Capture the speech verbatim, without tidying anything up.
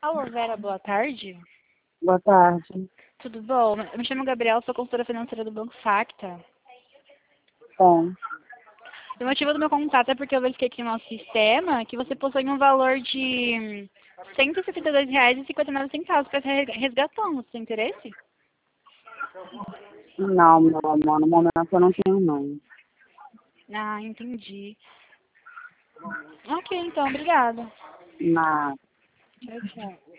Alô, Vera, boa tarde. Boa tarde. Tudo bom? Eu me chamo Gabriela, sou consultora financeira do Banco Facta. Bom, O motivo do meu contato é porque eu verifiquei aqui no nosso sistema que você possui um valor de cento e setenta e dois reais e cinquenta e nove centavos para estar resgatando. Você tem interesse? não, meu amor, no momento eu não tenho não. Ah, entendi. Ok, então, obrigada. Na Tchau, tchau.